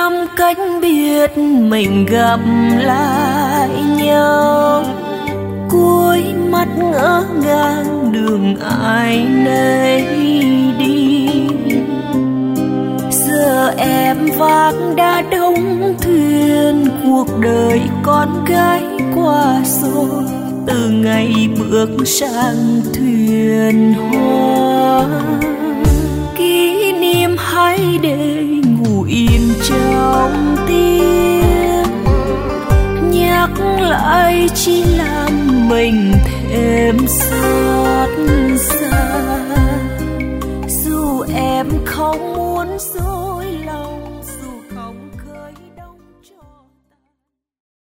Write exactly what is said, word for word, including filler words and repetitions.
năm cách biệt mình gặp lại nhau, cuối mắt ngỡ ngàng đường ai nấy đi. Giờ em vác đã đông thuyền, cuộc đời con gái qua rồi, từ ngày bước sang thuyền hoa. Kỷ niệm hãy để ngủ yên trong tim, nhắc lại chỉ làm mình thêm xa.